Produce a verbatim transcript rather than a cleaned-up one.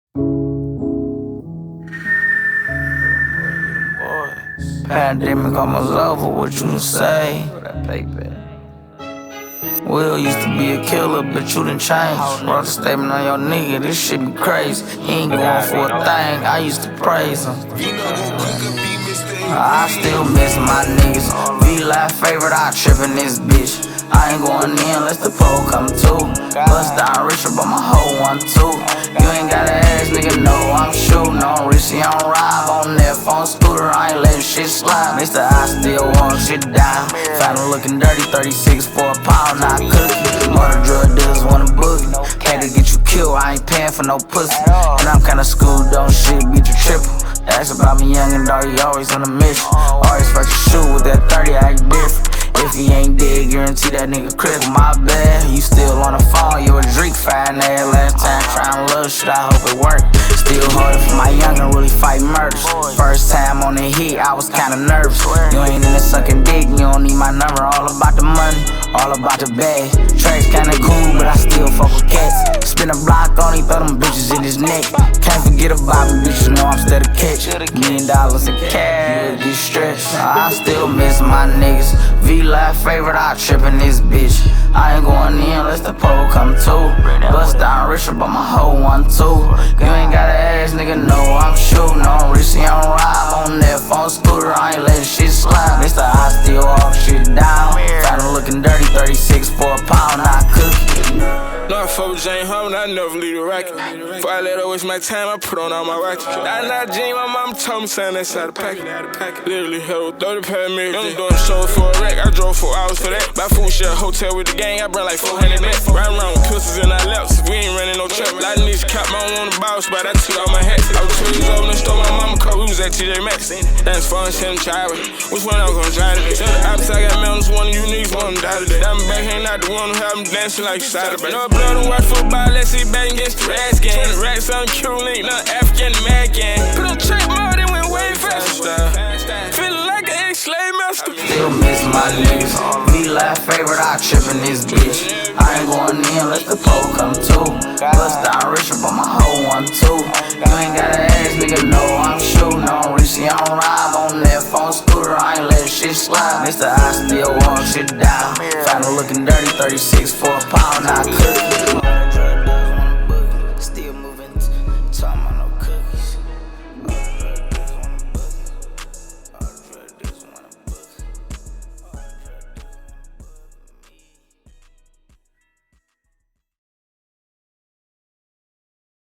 Pandemic almost over, what you done say? Will used to be a killer, but you done changed. Wrote a statement on your nigga, this shit be crazy. He ain't going for a thing, I used to praise him. I still miss my niggas. V-Live favorite, I trip in this bitch. I ain't going in unless the pole come too. Bust down richer, but my hoe one too. You ain't gotta ask, nigga, no, I'm shooting on Richie, I'm ride on that phone scooter, I ain't letting shit slide. Mister I still want shit down. Found him looking dirty, thirty-six for a pound, not cookie. Murder drug dealers wanna boogie. Had to get you killed, I ain't paying for no pussy. And I'm kinda schooled, don't shit, beat you triple. Ask about me young and dirty, always on a mission. Always first to shoot with that thirty, I act different. If he ain't dead, guarantee that nigga critical. My bad, you still on the phone, you a Drake fan ass last time. Trying love shit, I hope it work. Still harder for my youngin', really fight murders. First time on the hit, I was kinda nervous. You ain't in the sucking dick, you don't need my number. All about the money, all about the bag. Tracks kinda cool, but I still fuck with cats. Spin a block on him, throw them bitches in his neck. Can't forget about me, bitch, you know I'm still a catch. Million dollars in cash, get stretched. I still miss my niggas. V-Live favorite, I trip in this bitch. I ain't going in unless the pole come too. Bust down richer, but my hoe one too. You ain't gotta ask, nigga, no, I'm shooting on Richie, I'm ride on that phone scooter, I ain't letting shit slide. Mister I still walk shit down. Found him looking dirty, thirty-six for a pound, not cookie. No, I fuck with Jane Harmon, I never leave the racket. Before I let her waste my time, I put on all my rackets. That not Jean, my mama told me something inside the packet. Literally held thirty paramedics. I'm doing shows for a wreck, I drove four hours for that. Buy food, share a hotel with the gang, I bring like four hundred back. Riding around with pistols in our laps, we ain't running no trap. A lot of niggas cap my own on the ball spot, I took all my hats. I was two years old and stole my mama car, we was at T J Maxx. That's fun, send them child. Which one I'm gonna try today? The opposite, I got mountains, one of you niggas want to die today. Diamondback ain't not the one who have them dancing like Saturday. No blood and watch football, let's see back against the ass game. twenty racks on Q-Link, not African American. Put on check mode, it went way faster. Feeling like an ex-slave master. Still miss my niggas. V-Live favorite, I trip in this bitch. I ain't going in unless the pole come too. Bust down richer, but my hoe one too. You ain't gotta ask, nigga, no, I'm shooting on Richie, I'm ride on that phone scooter, I ain't letting shit slide. Mister I still want shit down. Found him looking dirty, thirty-six for a pound, not cookie.